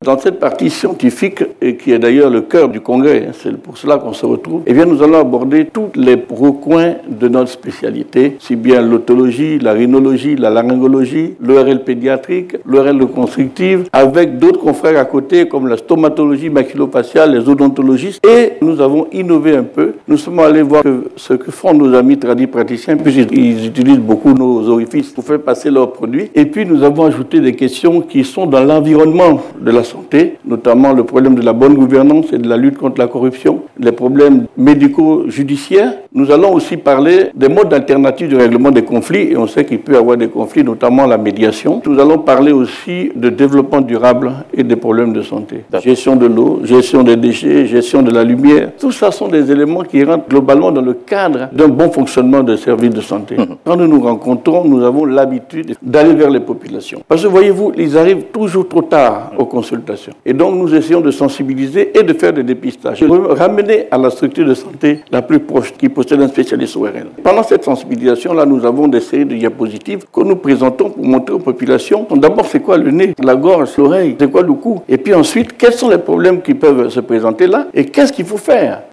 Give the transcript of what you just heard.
Dans cette partie scientifique, et qui est d'ailleurs le cœur du congrès, c'est pour cela qu'on se retrouve, eh bien, nous allons aborder tous les recoins de notre spécialité, si bien l'otologie, la rhinologie, la laryngologie, l'ORL pédiatrique, l'ORL reconstructive, avec d'autres confrères à côté comme la stomatologie maxillofaciale, les odontologistes. Et nous avons innové un peu. Nous sommes allés voir ce que font nos amis tradipraticiens, puisqu'ils utilisent beaucoup nos orifices pour faire passer leurs produits. Et puis nous avons ajouté des questions qui sont dans l'environnement de la santé, notamment le problème de la bonne gouvernance et de la lutte contre la corruption, les problèmes médico-judiciaires. Nous allons aussi parler des modes alternatifs de règlement des conflits, et on sait qu'il peut y avoir des conflits, notamment la médiation. Nous allons parler aussi de développement durable et des problèmes de santé. Gestion de l'eau, gestion des déchets, gestion de la lumière. Tout ça sont des éléments qui rentrent globalement dans le cadre d'un bon fonctionnement des services de santé. Quand nous nous rencontrons, nous avons l'habitude d'aller vers les populations. Parce que voyez-vous, ils arrivent toujours trop tard aux consultations. Et donc nous essayons de sensibiliser et de faire des dépistages. De ramener à la structure de santé la plus proche qui possède un spécialiste ORL. Pendant cette sensibilisation-là, nous avons des séries de diapositives que nous présentons pour montrer aux populations. D'abord, c'est quoi le nez, la gorge, l'oreille, c'est quoi le cou. Et puis ensuite, quels sont les problèmes qui peuvent se présenter là et qu'est-ce qu'il faut faire.